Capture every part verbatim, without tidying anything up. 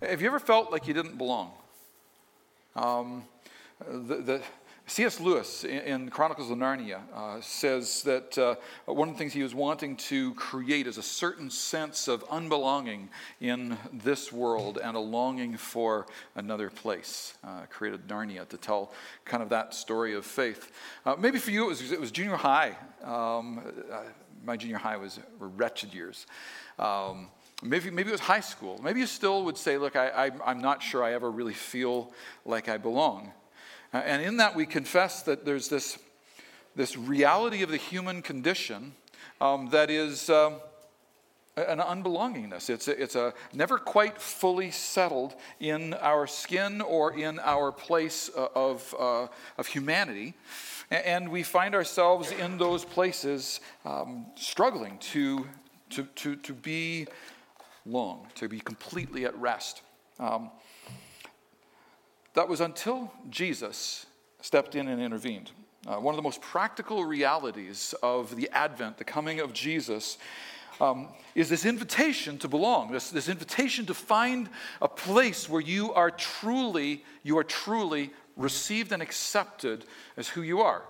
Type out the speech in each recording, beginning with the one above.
Have you ever felt like you didn't belong? Um, the, the C S Lewis in, in Chronicles of Narnia uh, says that uh, one of the things he was wanting to create is a certain sense of unbelonging in this world and a longing for another place. Uh, created Narnia to tell kind of that story of faith. Uh, maybe for you it was, it was junior high. Um, uh, my junior high was were wretched years. Um, Maybe maybe it was high school. Maybe you still would say, look, I, I, I'm not sure I ever really feel like I belong. Uh, and in that we confess that there's this, this reality of the human condition um, that is um, an unbelongingness. It's a, it's a never quite fully settled in our skin or in our place of, uh, of humanity. And we find ourselves in those places um, struggling to, to, to, to be long, to be completely at rest. Um, that was until Jesus stepped in and intervened. Uh, one of the most practical realities of the Advent, the coming of Jesus, um, is this invitation to belong, this, this invitation to find a place where you are truly, you are truly received and accepted as who you are.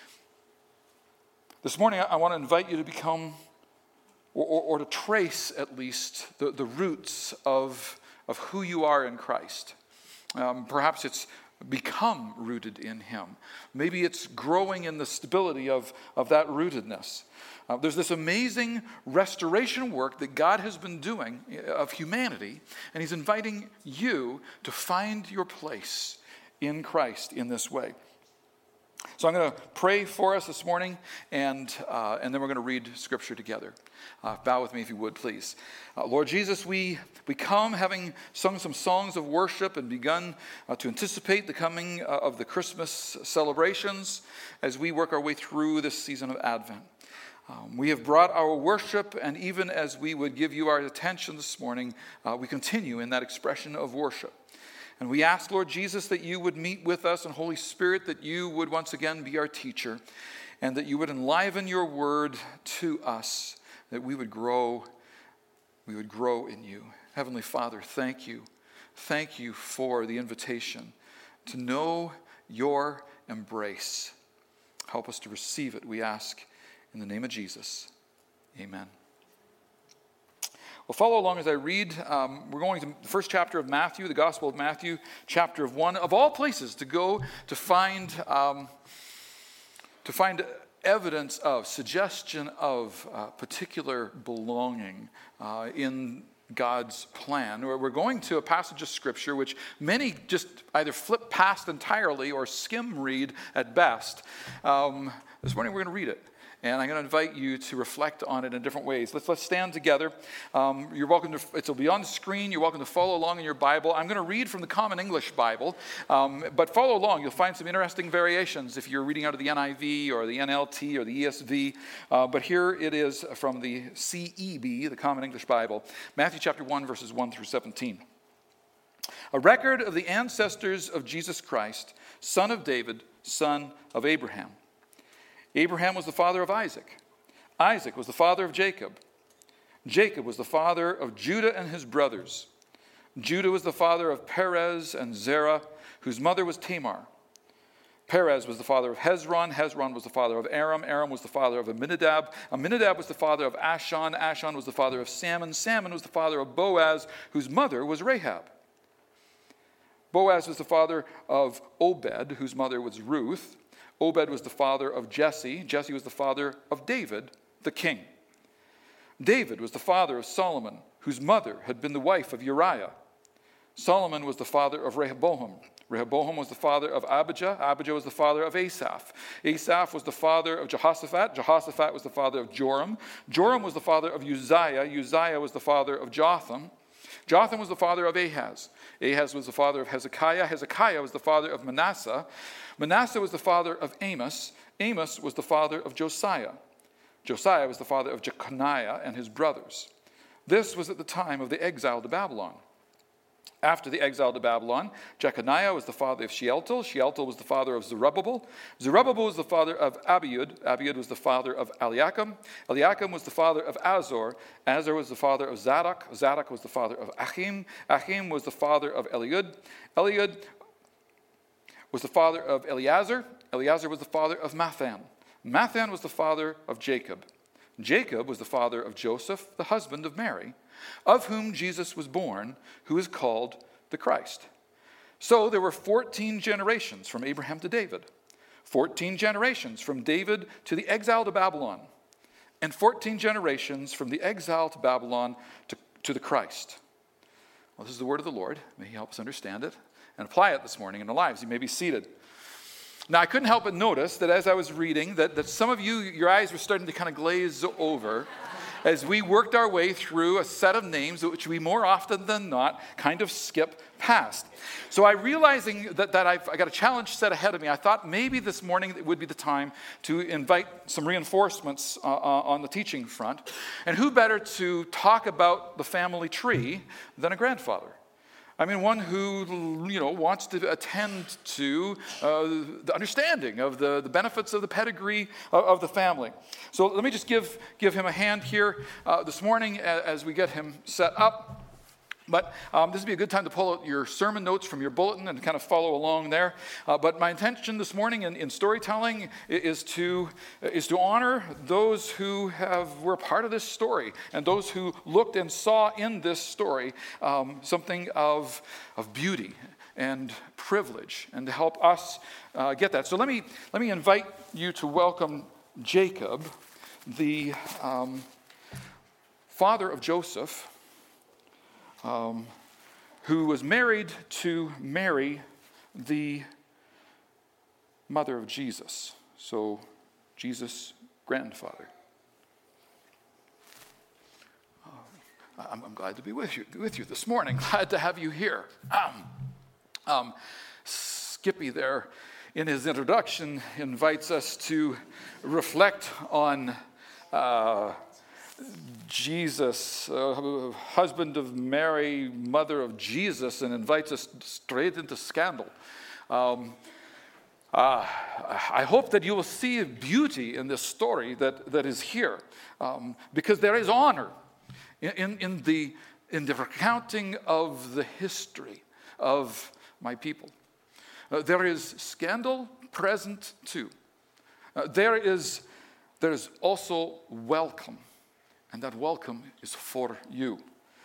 This morning, I, I want to invite you to become Or, or, or to trace, at least, the, the roots of, of who you are in Christ. Um, perhaps it's become rooted in Him. Maybe it's growing in the stability of, of that rootedness. Uh, there's this amazing restoration work that God has been doing of humanity, and He's inviting you to find your place in Christ in this way. So I'm going to pray for us this morning, and uh, and then we're going to read Scripture together. Uh, bow with me if you would, please. Uh, Lord Jesus, we, we come having sung some songs of worship and begun uh, to anticipate the coming uh, of the Christmas celebrations as we work our way through this season of Advent. Um, we have brought our worship, and even as we would give you our attention this morning, uh, we continue in that expression of worship. And we ask, Lord Jesus, that you would meet with us, and Holy Spirit, that you would once again be our teacher, and that you would enliven your word to us, that we would grow, we would grow in you. Heavenly Father, thank you. Thank you for the invitation to know your embrace. Help us to receive it, we ask, in the name of Jesus. Amen. Well, follow along as I read. Um, we're going to the first chapter of Matthew, the Gospel of Matthew, chapter of one. Of all places to go to find um, to find evidence of, suggestion of uh, particular belonging uh, in God's plan. We're going to a passage of Scripture which many just either flip past entirely or skim read at best. Um, this morning we're going to read it. And I'm going to invite you to reflect on it in different ways. Let's let's stand together. Um, you're welcome to. It'll be on the screen. You're welcome to follow along in your Bible. I'm going to read from the Common English Bible, um, but follow along. You'll find some interesting variations if you're reading out of the N I V or the N L T or the E S V. Uh, but here it is from the C E B, the Common English Bible, Matthew chapter one, verses one through seventeen. A record of the ancestors of Jesus Christ, son of David, son of Abraham. Abraham was the father of Isaac. Isaac was the father of Jacob. Jacob was the father of Judah and his brothers. Judah was the father of Perez and Zerah, whose mother was Tamar. Perez was the father of Hezron. Hezron was the father of Aram. Aram was the father of Amminadab. Amminadab was the father of Ashon. Ashon was the father of Salmon. Salmon was the father of Boaz, whose mother was Rahab. Boaz was the father of Obed, whose mother was Ruth. Obed was the father of Jesse. Jesse was the father of David, the king. David was the father of Solomon, whose mother had been the wife of Uriah. Solomon was the father of Rehoboam. Rehoboam was the father of Abijah. Abijah was the father of Asaph. Asaph was the father of Jehoshaphat. Jehoshaphat was the father of Joram. Joram was the father of Uzziah. Uzziah was the father of Jotham. Jotham was the father of Ahaz. Ahaz was the father of Hezekiah. Hezekiah was the father of Manasseh. Manasseh was the father of Amos. Amos was the father of Josiah. Josiah was the father of Jeconiah and his brothers. This was at the time of the exile to Babylon. After the exile to Babylon, Jeconiah was the father of Shealtiel. Shealtiel was the father of Zerubbabel. Zerubbabel was the father of Abiud. Abiud was the father of Eliakim. Eliakim was the father of Azor. Azor was the father of Zadok. Zadok was the father of Achim. Achim was the father of Eliud. Eliud was the father of Eleazar. Eleazar was the father of Mathan. Mathan was the father of Jacob. Jacob was the father of Joseph, the husband of Mary, of whom Jesus was born, who is called the Christ. So there were fourteen generations from Abraham to David, fourteen generations from David to the exile to Babylon, and fourteen generations from the exile to Babylon to, to the Christ. Well, this is the word of the Lord. May he help us understand it and apply it this morning in our lives. You may be seated. Now, I couldn't help but notice that as I was reading, that, that some of you, your eyes were starting to kind of glaze over as we worked our way through a set of names which we more often than not kind of skip past. So I realizing that, that I've I got a challenge set ahead of me, I thought maybe this morning it would be the time to invite some reinforcements uh, uh, on the teaching front. And who better to talk about the family tree than a grandfather? I mean, one who, you know, wants to attend to uh, the understanding of the, the benefits of the pedigree of, of the family. So let me just give, give him a hand here uh, this morning as, as we get him set up. But um, this would be a good time to pull out your sermon notes from your bulletin and kind of follow along there. Uh, but my intention this morning in, in storytelling is to is to honor those who have were part of this story and those who looked and saw in this story um, something of of beauty and privilege, and to help us uh, get that. So let me let me invite you to welcome Jacob, the um, father of Joseph, Um, who was married to Mary, the mother of Jesus. So, Jesus' grandfather. Uh, I'm, I'm glad to be with you, with you this morning. Glad to have you here. Um, um, Skippy there, in his introduction, invites us to reflect on Uh, Jesus, uh, husband of Mary, mother of Jesus, and invites us straight into scandal. Um, uh, I hope that you will see beauty in this story that, that is here, um, because there is honor in, in, in, the, in the recounting of the history of my people. Uh, there is scandal present too. Uh, there is there is also welcome. And that welcome is for you.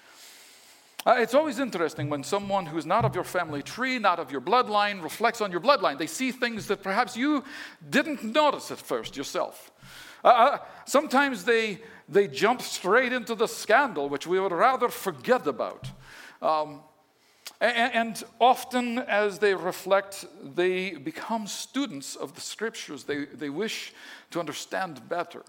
Uh, it's always interesting when someone who's not of your family tree, not of your bloodline, reflects on your bloodline. They see things that perhaps you didn't notice at first yourself. Uh, uh, sometimes they, they jump straight into the scandal, which we would rather forget about. Um, and, and often as they reflect, they become students of the scriptures. They, they wish to understand better.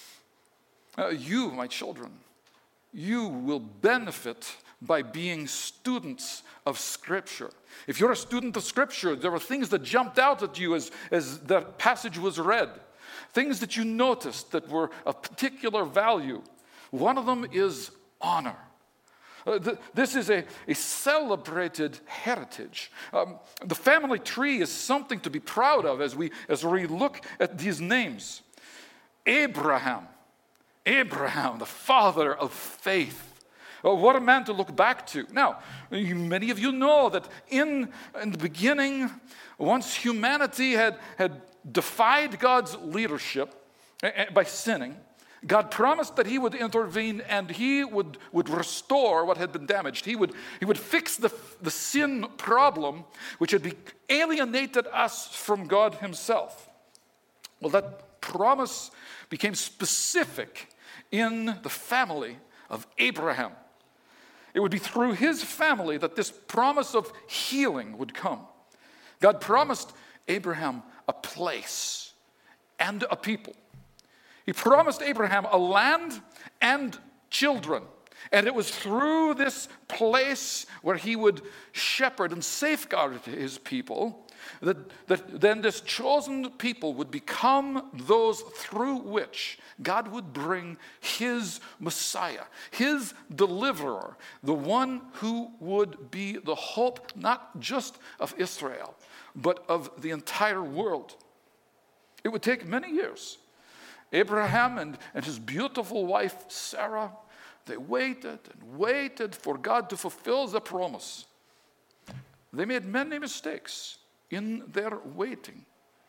Uh, you, my children, you will benefit by being students of Scripture. If you're a student of Scripture, there were things that jumped out at you as, as the passage was read, things that you noticed that were of particular value. One of them is honor. Uh, the, this is a, a celebrated heritage. Um, the family tree is something to be proud of as we, as we look at these names. Abraham. Abraham, the father of faith. Oh, what a man to look back to. Now, many of you know that in, in the beginning, once humanity had, had defied God's leadership by sinning, God promised that he would intervene and he would, would restore what had been damaged. He would, he would fix the, the sin problem which had alienated us from God himself. Well, that promise became specific in the family of Abraham. It would be through his family that this promise of healing would come. God promised Abraham a place and a people. He promised Abraham a land and children. And it was through this place where he would shepherd and safeguard his people that, that then this chosen people would become those through which God would bring his Messiah, his deliverer, the one who would be the hope not just of Israel, but of the entire world. It would take many years. Abraham and, and his beautiful wife Sarah, they waited and waited for God to fulfill the promise. They made many mistakes in their waiting.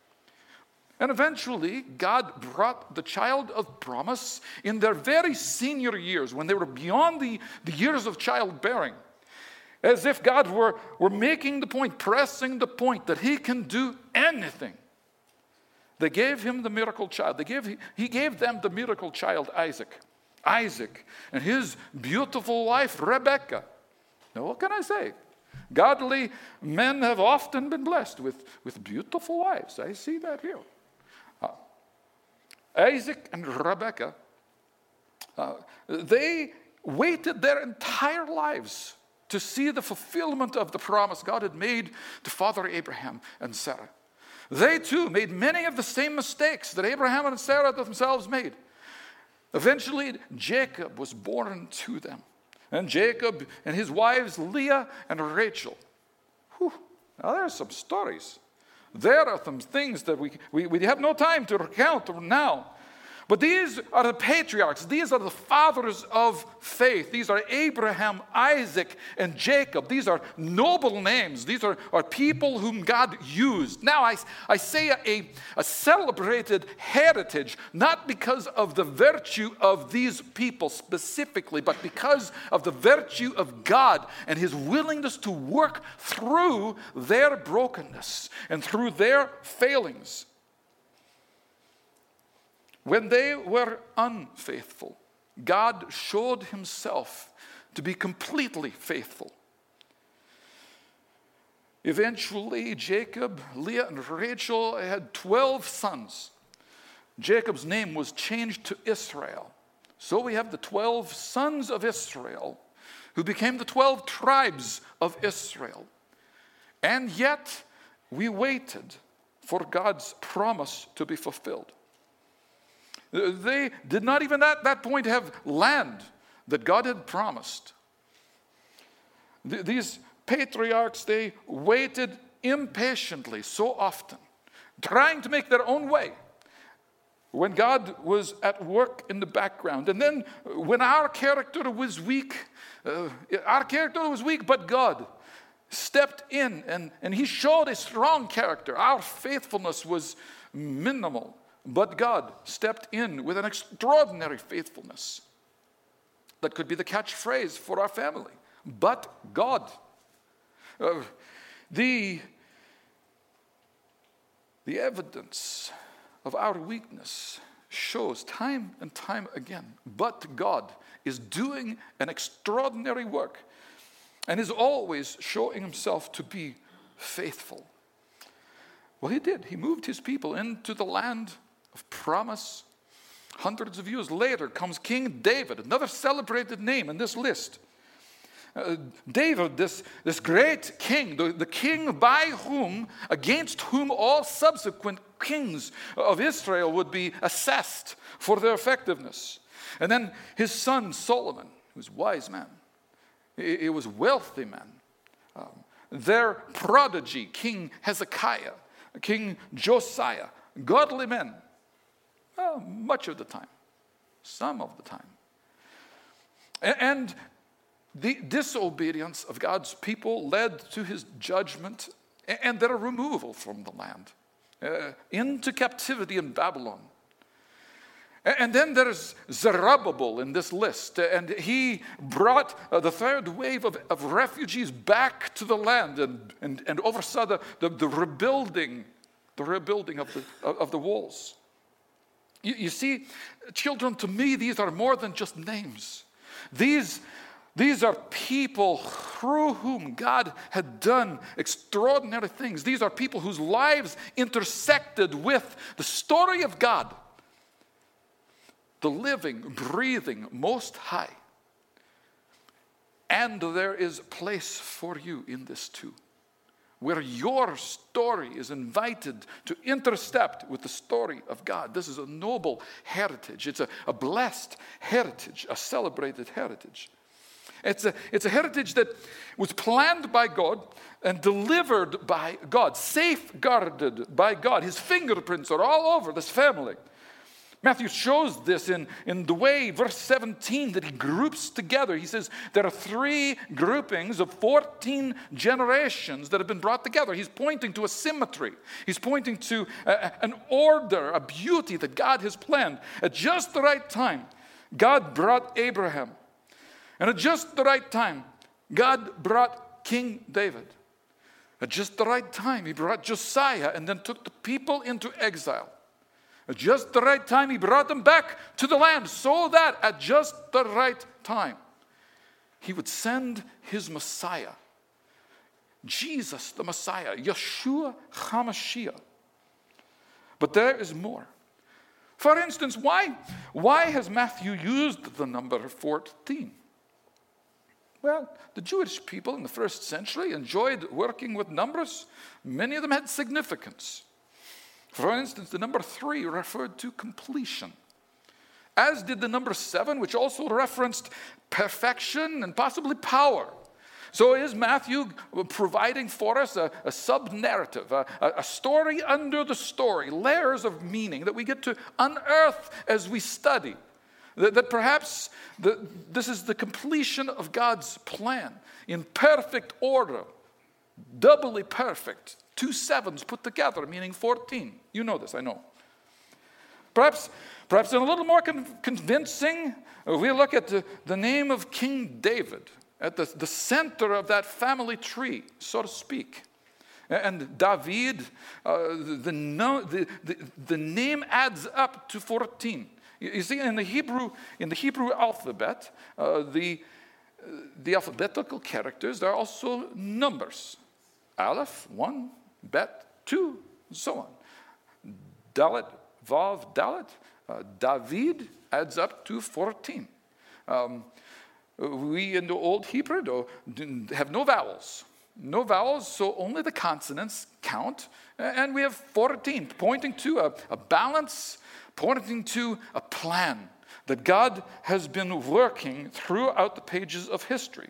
And eventually, God brought the child of promise in their very senior years, when they were beyond the, the years of childbearing, as if God were, were making the point, pressing the point that he can do anything. They gave him the miracle child. They gave, he gave them the miracle child, Isaac. Isaac and his beautiful wife, Rebekah. Now, what can I say? Godly men have often been blessed with, with beautiful wives. I see that here. Uh, Isaac and Rebekah, uh, they waited their entire lives to see the fulfillment of the promise God had made to Father Abraham and Sarah. They too made many of the same mistakes that Abraham and Sarah themselves made. Eventually, Jacob was born to them. And Jacob and his wives, Leah and Rachel. Whew. Now, there are some stories. There are some things that we, we, we have no time to recount now. But these are the patriarchs. These are the fathers of faith. These are Abraham, Isaac, and Jacob. These are noble names. These are, are people whom God used. Now, I, I say a, a celebrated heritage, not because of the virtue of these people specifically, but because of the virtue of God and his willingness to work through their brokenness and through their failings. When they were unfaithful, God showed himself to be completely faithful. Eventually, Jacob, Leah, and Rachel had twelve sons. Jacob's name was changed to Israel. So we have the twelve sons of Israel, who became the twelve tribes of Israel. And yet, we waited for God's promise to be fulfilled. They did not even at that point have land that God had promised. These patriarchs, they waited impatiently so often, trying to make their own way, when God was at work in the background. And then when our character was weak, uh, our character was weak, but God stepped in and, and he showed a strong character. Our faithfulness was minimal. But God stepped in with an extraordinary faithfulness. That could be the catchphrase for our family. But God. Uh, the, the evidence of our weakness shows time and time again. But God is doing an extraordinary work and is always showing himself to be faithful. Well, he did. He moved his people into the land of promise. Hundreds of years later comes King David, another celebrated name in this list. Uh, David, this, this great king, the, the king by whom, against whom all subsequent kings of Israel would be assessed for their effectiveness. And then his son Solomon, who's a wise man. He, he was a wealthy man. Um, their prodigy, King Hezekiah, King Josiah, godly men. Well, much of the time, some of the time. And the disobedience of God's people led to his judgment and their removal from the land uh, into captivity in Babylon. And then there's Zerubbabel in this list, and he brought uh, the third wave of, of refugees back to the land and, and, and oversaw the, the, the rebuilding, the rebuilding of the, of the walls. You, you see, children, to me, these are more than just names. These, these are people through whom God had done extraordinary things. These are people whose lives intersected with the story of God, the living, breathing, Most High. And there is place for you in this too. where your story is invited to intercept with the story of God. This is a noble heritage. It's a, a blessed heritage, a celebrated heritage. It's a, it's a heritage that was planned by God and delivered by God, safeguarded by God. His fingerprints are all over this family. Matthew shows this in, in the way, verse seventeen, that he groups together. He says there are three groupings of fourteen generations that have been brought together. He's pointing to a symmetry. He's pointing to a, an order, a beauty that God has planned. At just the right time, God brought Abraham. And at just the right time, God brought King David. At just the right time, he brought Josiah and then took the people into exile. At just the right time, he brought them back to the land so that at just the right time, he would send his Messiah, Jesus the Messiah, Yeshua HaMashiach. But there is more. For instance, why, why has Matthew used the number fourteen? Well, the Jewish people in the first century enjoyed working with numbers. Many of them had significance. For instance, the number three referred to completion, as did the number seven, which also referenced perfection and possibly power. So is Matthew providing for us a, a sub-narrative, a, a story under the story, layers of meaning that we get to unearth as we study. That, that perhaps the, this is the completion of God's plan in perfect order, doubly perfect. Two sevens put together, meaning fourteen. You know this, I know. Perhaps, perhaps in a little more con- convincing, we look at the, the name of King David, at the, the center of that family tree, so to speak. And David, uh, the, no, the, the, the name adds up to fourteen. You, you see, in the Hebrew, in the Hebrew alphabet, uh, the, the alphabetical characters, there are also numbers. Aleph, one. Bet, two, and so on. Dalet, Vav, Dalet. Uh, David adds up to fourteen. Um, we in the Old Hebrew though, have no vowels. No vowels, so only the consonants count. And we have fourteen, pointing to a, a balance, pointing to a plan that God has been working throughout the pages of history.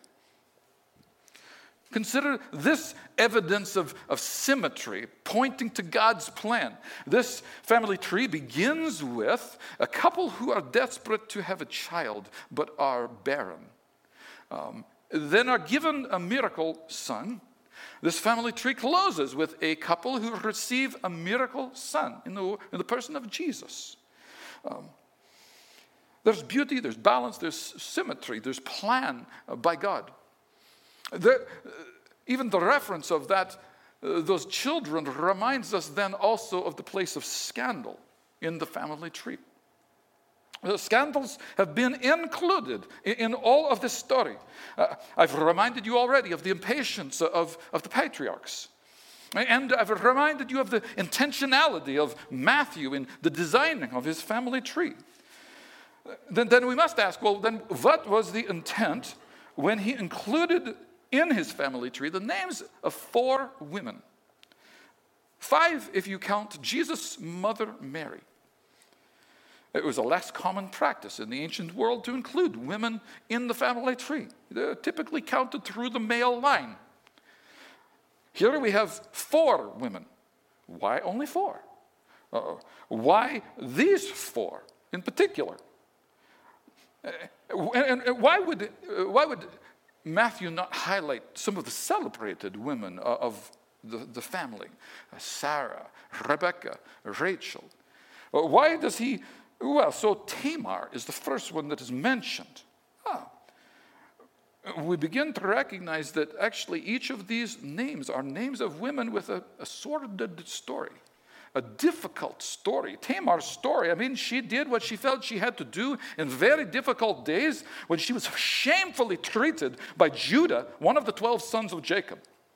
Consider this evidence of, of symmetry pointing to God's plan. This family tree begins with a couple who are desperate to have a child but are barren. Um, then are given a miracle son. This family tree closes with a couple who receive a miracle son in the, in the person of Jesus. Um, there's beauty, there's balance, there's symmetry, there's plan uh, by God. The, even the reference of that, uh, those children reminds us then also of the place of scandal in the family tree. The scandals have been included in, in all of this story. Uh, I've reminded you already of the impatience of, of the patriarchs. And I've reminded you of the intentionality of Matthew in the designing of his family tree. Then, then we must ask, well, then what was the intent when he included in his family tree the names of four women? Five, if you count Jesus' mother Mary. It was a less common practice in the ancient world to include women in the family tree. They're typically counted through the male line. Here we have four women. Why only four? Uh, why these four in particular? Uh, and, and why would uh, why would Matthew not highlight some of the celebrated women of the, the family? Uh, Sarah, Rebecca, Rachel. Uh, why does he? Well, so Tamar is the first one that is mentioned. Ah. We begin to recognize that actually each of these names are names of women with a, a sordid story, a difficult story. Tamar's story, I mean, she did what she felt she had to do in very difficult days when she was shamefully treated by Judah, one of the twelve sons of Jacob.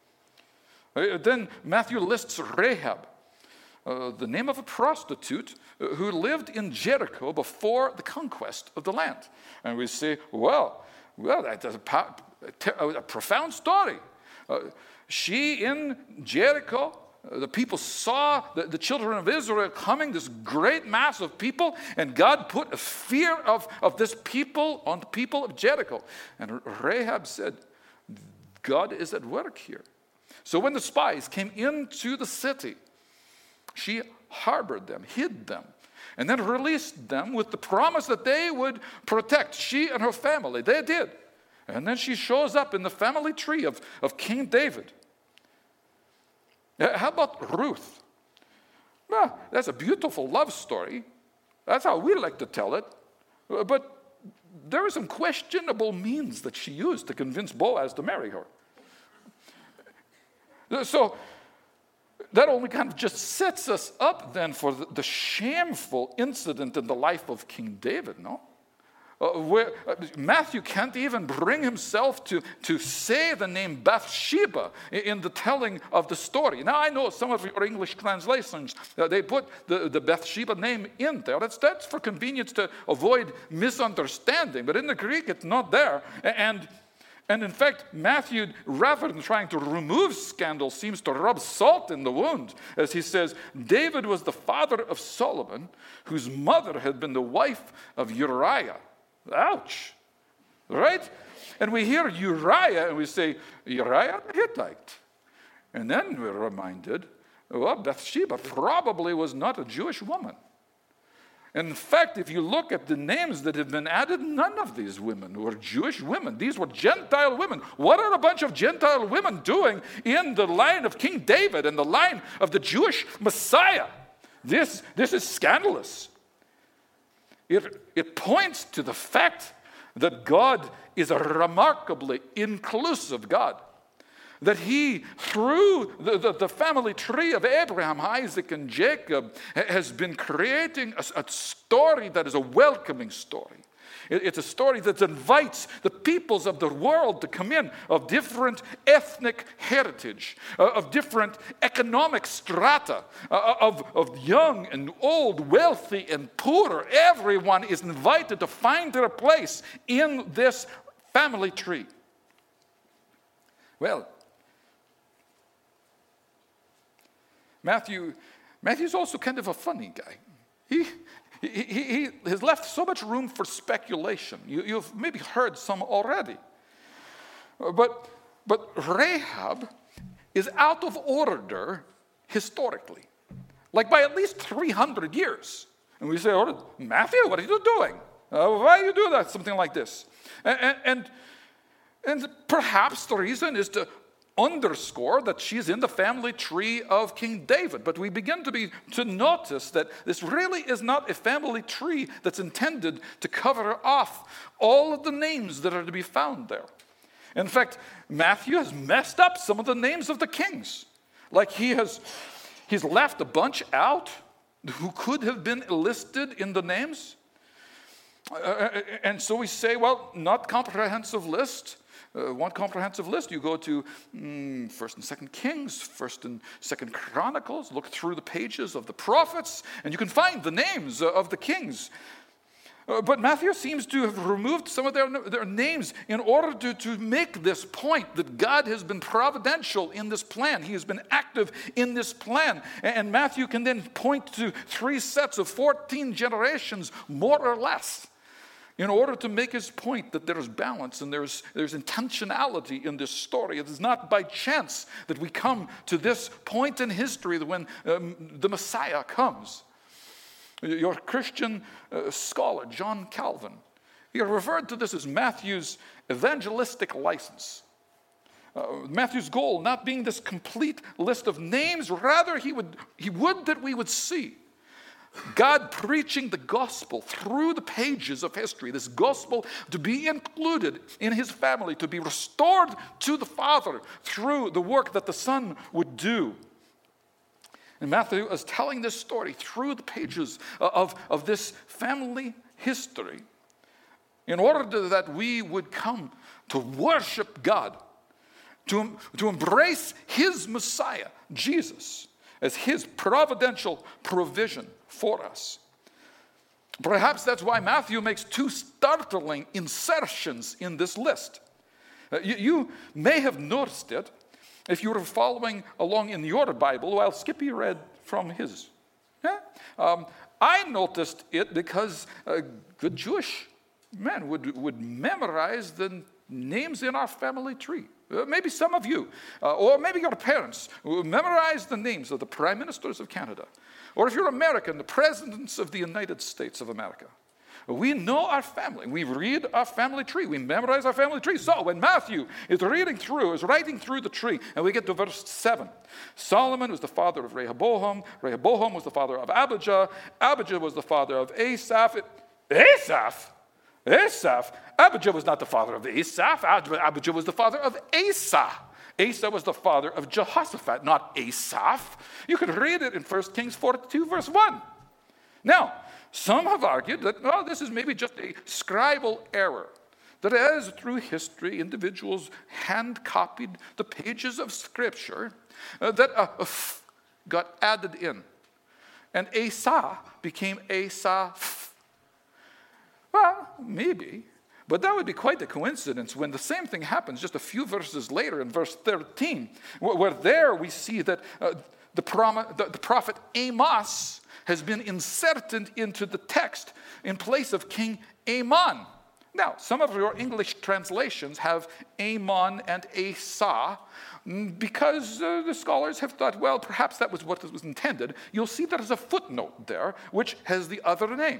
Uh, then Matthew lists Rahab, uh, the name of a prostitute uh, who lived in Jericho before the conquest of the land. And we say, well, Well, that's a, a profound story. Uh, she in Jericho, uh, the people saw the, the children of Israel coming, this great mass of people, and God put a fear of, of this people on the people of Jericho. And Rahab said, God is at work here. So when the spies came into the city, she harbored them, hid them, and then released them with the promise that they would protect she and her family. They did. And then she shows up in the family tree of, of King David. How about Ruth? Well, that's a beautiful love story. That's how we like to tell it. But there are some questionable means that she used to convince Boaz to marry her. So that only kind of just sets us up then for the, the shameful incident in the life of King David, no? Uh, where uh, Matthew can't even bring himself to, to say the name Bathsheba in, in the telling of the story. Now, I know some of your English translations, uh, they put the, the Bathsheba name in there. That's, that's for convenience to avoid misunderstanding. But in the Greek, it's not there. And And in fact, Matthew, rather than trying to remove scandal, seems to rub salt in the wound, as he says, David was the father of Solomon, whose mother had been the wife of Uriah. Ouch, right? And we hear Uriah, and we say, Uriah the Hittite. And then we're reminded, well, Bathsheba probably was not a Jewish woman. In fact, if you look at the names that have been added, none of these women were Jewish women. These were Gentile women. What are a bunch of Gentile women doing in the line of King David and the line of the Jewish Messiah? This, this is scandalous. It, it points to the fact that God is a remarkably inclusive God. That he, through the, the, the family tree of Abraham, Isaac, and Jacob, has been creating a, a story that is a welcoming story. It, it's a story that invites the peoples of the world to come in, of different ethnic heritage, uh, of different economic strata, uh, of, of young and old, wealthy and poor. Everyone is invited to find their place in this family tree. Well, Matthew, Matthew's also kind of a funny guy. He, he, he, he has left so much room for speculation. You, you've maybe heard some already. But, but Rahab is out of order historically, like by at least three hundred years. And we say, oh, Matthew, what are you doing? Uh, why do you do that, something like this? And, and, and perhaps the reason is to underscore that she's in the family tree of King David. But we begin to be to notice that this really is not a family tree that's intended to cover off all of the names that are to be found there. In fact, Matthew has messed up some of the names of the kings. Like he has he's left a bunch out who could have been listed in the names. Uh, and so we say, well, not comprehensive list. Uh, one comprehensive list, you go to mm, First and Second Kings, First and Second Chronicles, look through the pages of the prophets, and you can find the names uh, of the kings. Uh, but Matthew seems to have removed some of their, their names in order to, to make this point that God has been providential in this plan. He has been active in this plan. And, and Matthew can then point to three sets of fourteen generations, more or less, in order to make his point that there's balance and there's, there's intentionality in this story. It is not by chance that we come to this point in history when um, the Messiah comes. Your Christian uh, scholar, John Calvin, he referred to this as Matthew's evangelistic license. Uh, Matthew's goal not being this complete list of names, rather he would, he would that we would see God preaching the gospel through the pages of history, this gospel to be included in his family, to be restored to the Father through the work that the Son would do. And Matthew is telling this story through the pages of, of this family history in order to, that we would come to worship God, to, to embrace his Messiah, Jesus, as his providential provision for us. Perhaps that's why Matthew makes two startling insertions in this list. Uh, you, you may have noticed it, if you were following along in your Bible while Skippy read from his. Yeah? Um, I noticed it because uh, good Jewish men would, would memorize the names in our family tree. Uh, maybe some of you, uh, or maybe your parents, who memorize the names of the prime ministers of Canada. Or if you're American, the presidents of the United States of America. We know our family. We read our family tree. We memorize our family tree. So when Matthew is reading through, is writing through the tree, and we get to verse seven. Solomon was the father of Rehoboam. Rehoboam was the father of Abijah. Abijah was the father of Asaph. Asaph? Asaph? Abijah was not the father of Asaph. Abijah was the father of Asa. Asa was the father of Jehoshaphat, not Asaph. You can read it in First Kings forty-two, verse one. Now, some have argued that, well, this is maybe just a scribal error. That as through history, individuals hand-copied the pages of Scripture, uh, that a, a f got added in. And Asa became Asaph. Well, maybe. But that would be quite a coincidence when the same thing happens just a few verses later in verse thirteen, where, where there we see that uh, the, prom- the, the prophet Amos has been inserted into the text in place of King Amon. Now, some of your English translations have Amon and Asa because uh, the scholars have thought, well, perhaps that was what was intended. You'll see there's a footnote there which has the other name.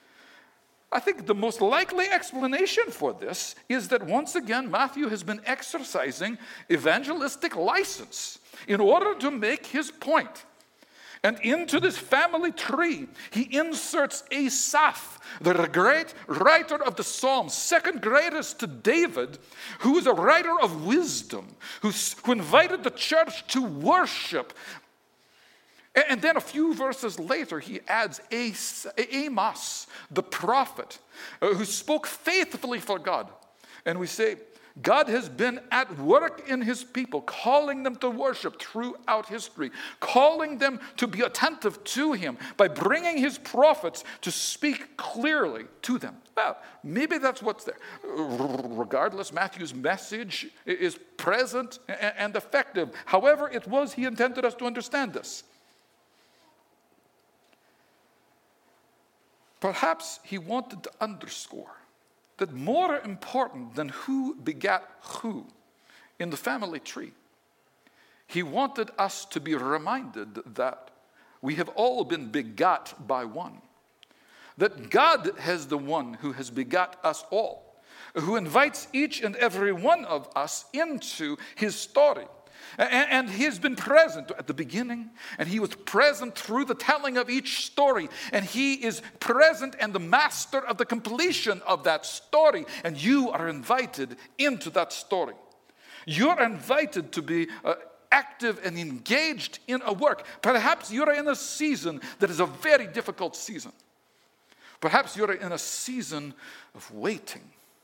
I think the most likely explanation for this is that once again Matthew has been exercising evangelistic license in order to make his point. And into this family tree, he inserts Asaph, the great writer of the Psalms, second greatest to David, who is a writer of wisdom, who, who invited the church to worship. And then a few verses later, he adds Amos, the prophet, who spoke faithfully for God. And we say, God has been at work in his people, calling them to worship throughout history, calling them to be attentive to him by bringing his prophets to speak clearly to them. Well, maybe that's what's there. Regardless, Matthew's message is present and effective. However it was he intended us to understand this. Perhaps he wanted to underscore that more important than who begat who in the family tree, he wanted us to be reminded that we have all been begot by one. That God has the one who has begot us all, who invites each and every one of us into his story. And he has been present at the beginning, and he was present through the telling of each story, and he is present and the master of the completion of that story, and you are invited into that story. You're invited to be uh, active and engaged in a work. Perhaps you're in a season that is a very difficult season. Perhaps you're in a season of waiting.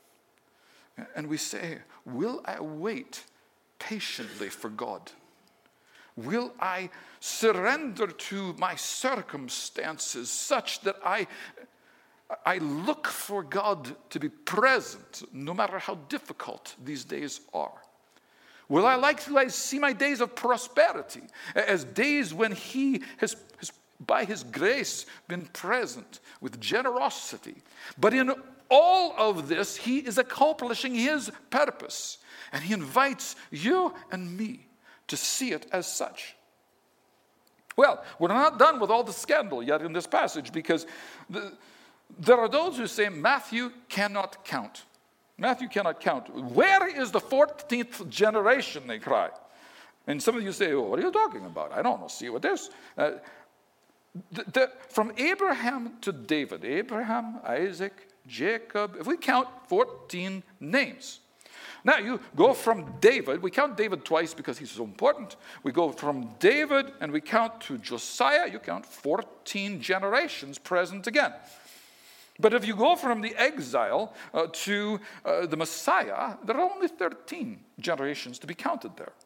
And we say, will I wait patiently for God? Will I surrender to my circumstances such that I, I look for God to be present no matter how difficult these days are? Will I like to see my days of prosperity as days when he has, has, by his grace, been present with generosity? But in all of this, he is accomplishing his purpose. And he invites you and me to see it as such. Well, we're not done with all the scandal yet in this passage, because the, there are those who say Matthew cannot count. Matthew cannot count. Where is the fourteenth generation, they cry. And some of you say, oh, what are you talking about? I don't see what this. Uh, the, the, from Abraham to David, Abraham, Isaac, Jacob, if we count fourteen names. Now, you go from David. We count David twice because he's so important. We go from David and we count to Josiah. You count fourteen generations present again. But if you go from the exile uh, to uh, the Messiah, there are only thirteen generations to be counted there.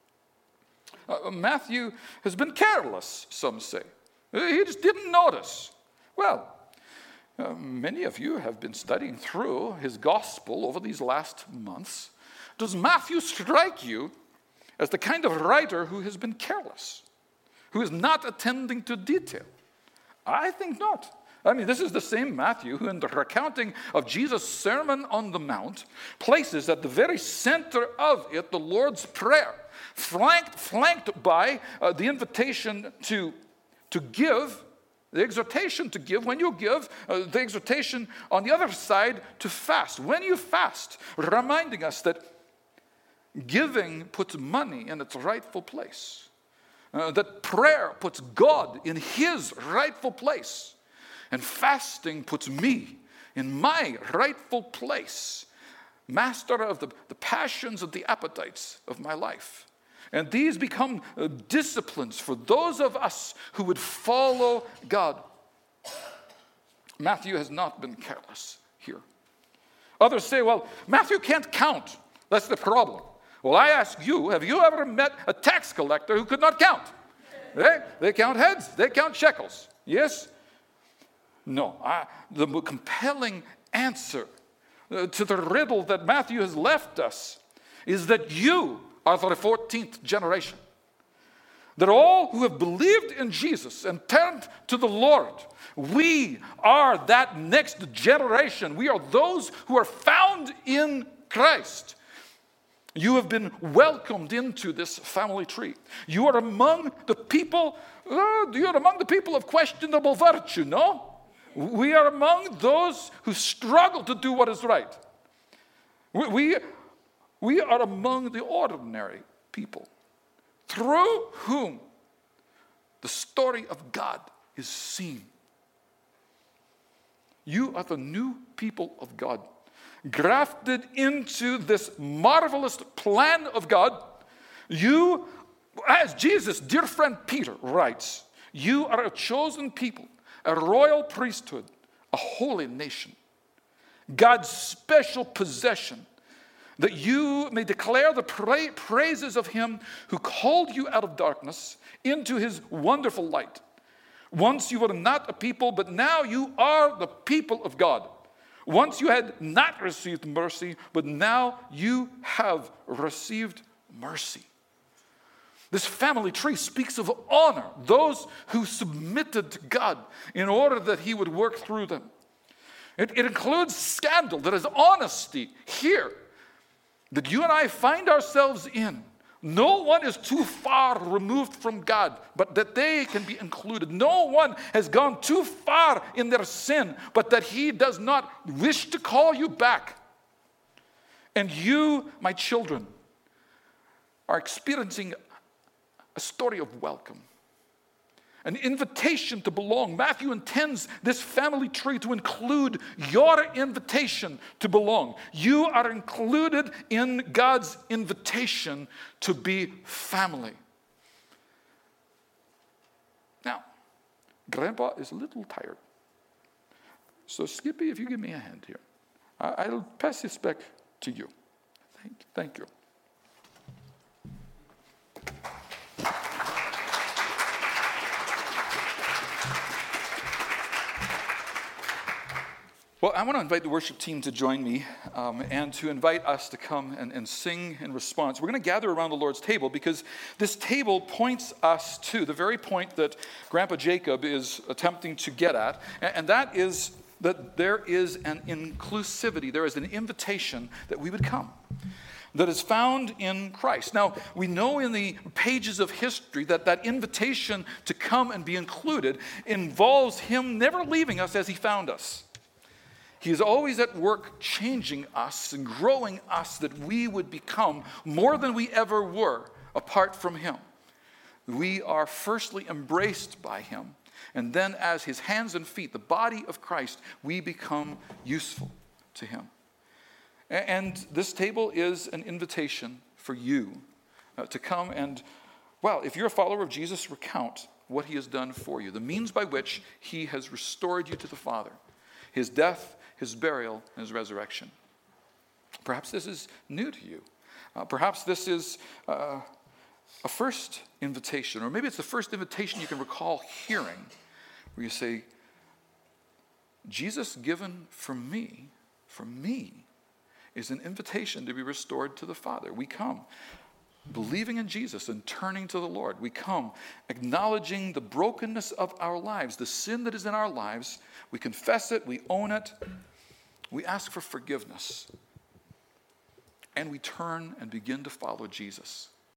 Uh, Matthew has been careless, some say. He just didn't notice. Well, Uh, many of you have been studying through his gospel over these last months. Does Matthew strike you as the kind of writer who has been careless, who is not attending to detail? I think not. I mean, this is the same Matthew who, in the recounting of Jesus' Sermon on the Mount, places at the very center of it the Lord's Prayer, flanked, flanked by uh, the invitation to, to give, the exhortation to give. When you give, uh, the exhortation on the other side to fast. When you fast, reminding us that giving puts money in its rightful place, uh, that prayer puts God in his rightful place, and fasting puts me in my rightful place, master of the, the passions and the appetites of my life. And these become uh, disciplines for those of us who would follow God. Matthew has not been careless here. Others say, well, Matthew can't count. That's the problem. Well, I ask you, have you ever met a tax collector who could not count? They, they count heads, they count shekels. Yes? No. I, the compelling answer uh, to the riddle that Matthew has left us is that you are the fourteenth generation. That all who have believed in Jesus and turned to the Lord, we are that next generation. We are those who are found in Christ. You have been welcomed into this family tree. You are among the people, uh, you are among the people of questionable virtue, no? We are among those who struggle to do what is right. We, we, we are among the ordinary people through whom the story of God is seen. You are the new people of God, grafted into this marvelous plan of God. You, as Jesus' dear friend Peter writes, you are a chosen people, a royal priesthood, a holy nation, God's special possession, that you may declare the pra- praises of him who called you out of darkness into his wonderful light. Once you were not a people, but now you are the people of God. Once you had not received mercy, but now you have received mercy. This family tree speaks of honor, those who submitted to God in order that he would work through them. It, it includes scandal, that is honesty here, that you and I find ourselves in. No one is too far removed from God, but that they can be included. No one has gone too far in their sin, but that he does not wish to call you back. And you, my children, are experiencing a story of welcome, an invitation to belong. Matthew intends this family tree to include your invitation to belong. You are included in God's invitation to be family. Now, Grandpa is a little tired. So Skippy, if you give me a hand here, I'll pass this back to you. Thank, thank you. Well, I want to invite the worship team to join me um, and to invite us to come and, and sing in response. We're going to gather around the Lord's table because this table points us to the very point that Grandpa Jacob is attempting to get at, and, and that is that there is an inclusivity, there is an invitation that we would come, that is found in Christ. Now, we know in the pages of history that that invitation to come and be included involves him never leaving us as he found us. He is always at work changing us and growing us that we would become more than we ever were apart from him. We are firstly embraced by him, and then as his hands and feet, the body of Christ, we become useful to him. And this table is an invitation for you uh, to come and, well, if you're a follower of Jesus, recount what he has done for you, the means by which he has restored you to the Father, his death, his burial, and his resurrection. Perhaps this is new to you. Uh, perhaps this is uh, a first invitation, or maybe it's the first invitation you can recall hearing, where you say, Jesus given for me, for me, is an invitation to be restored to the Father. We come believing in Jesus and turning to the Lord. We come acknowledging the brokenness of our lives, the sin that is in our lives. We confess it, we own it, we ask for forgiveness, and we turn and begin to follow Jesus.